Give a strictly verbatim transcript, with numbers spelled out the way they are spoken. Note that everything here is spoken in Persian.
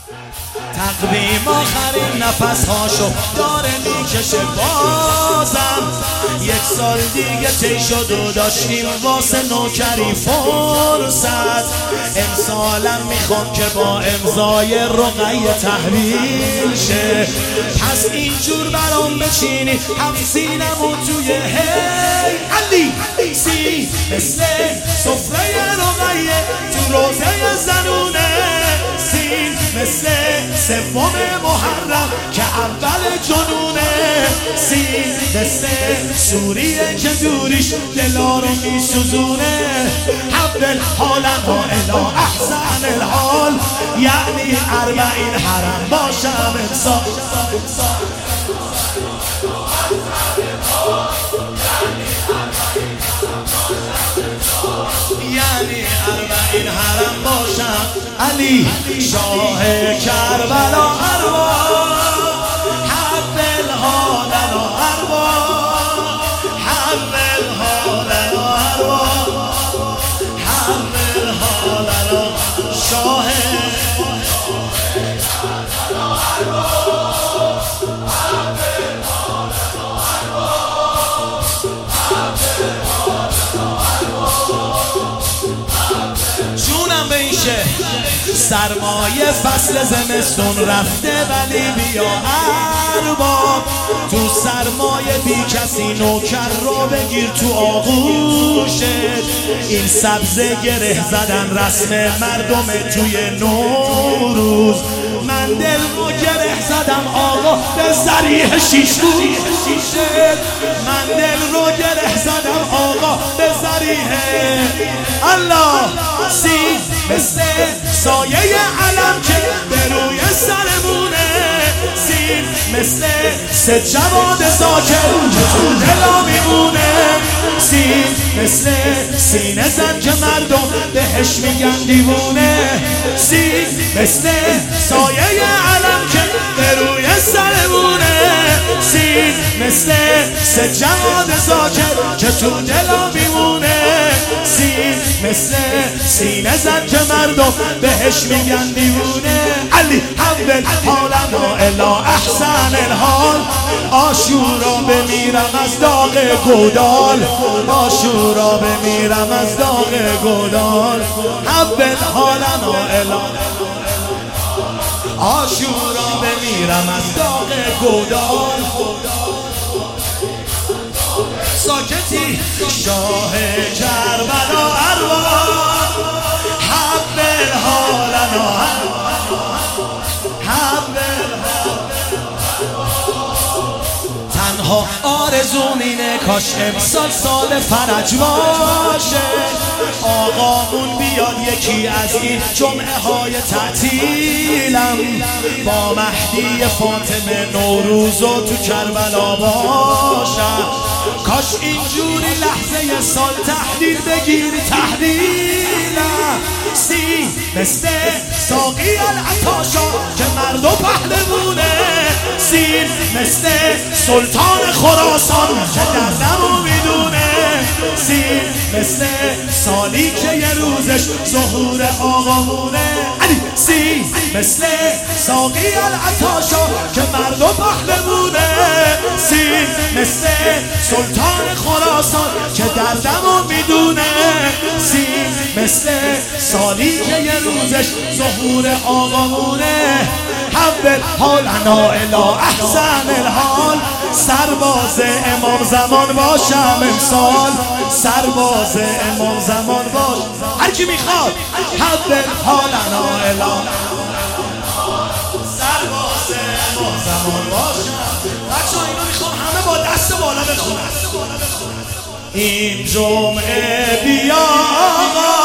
تقویم آخرین نفس هاشو داره میکشه بازم. یک سال دیگه طی شد و داشتیم واسه نوکری فرصت. امسالم میخوام که با امضای رقیه تحویل شه. پس اینجور برام بچینی هم سینمو توی هی علی سی مثل سفره رقیه تو روزه زنونه. سین مثل سوم محرم که اول جنونه. سین مثل سوریه که دوریش دلا رو میسوزونه. حبل حالم و الا احسن الحال، یعنی اربعین حرم باشم امسال. یعنی اربعین حرم باشم. علی شاه کربلا ارواح، حبل حالنا ارواح، حبل حالنا ارواح، حبل حالنا شاه جونم به این شه. سرمایه فصل زمستون رفته ولی بیا ارباب، تو سرمایه بی کسی نوکر رو بگیر تو آغوشت. این سبزه گره زدن رسم مردم توی نوروز. من دل رو گره زدم آقا به ذریح شیش روز. من دل رو گره زدم آقا به ذریح الله. سی مثل سایه علم که به روی سرمونه. سین مثل سه جواد ساکر که تو دلا میمونه. سین مثل سینه زن که مردم بهش میگن دیوونه. سین مثل سایه علم که به روی سرمونه. سین مثل سه جواد ساکر که تو دلا میمونه. سین مثل سینه زن که مردم بهش میگن دیوونه. علی حبل حالنا الا احسن الحال، آشورا بمیرم از داغ گودال، آشورا بمیرم از داغ گودال. حبل حالنا الا آشورا بمیرم از داغ گودال. ساکتی شاه کربلا ارواح، حبل حالنا حبل. تنها آرزوم اینه کاش امسال سال فرج باشه. آقامون بیاد یکی از این جمعه های تعطیلم با مهدی فاطمه نوروز و تو کربلا باشم. کاش اینجوری لحظه سال تحلیل بگیری تحلیلم. سی مثل ساقی العطاشا که مرد و پهلوونه. سین مثل سلطان خراسان که دردمو میدونه. سین مثل سالی که یه روزش ظهور آقامونه. علی سی مثل ساقی العطاشا که مرد و پهلوونه. سین مثل سلطان خراسان که دردمو میدونه. سین مثل سالی که یه روزش ظهور آقامونه. حبل حالنا الا احسن الحال، سرباز امام زمان باشم امسال. سرباز امام زمان باش هر کی میخواد. حبل حالنا الا سرباز امام زمان باشم. بچه‌ها اینو میخوام همه با دست بالا بخونن. این جمعه بیا آقا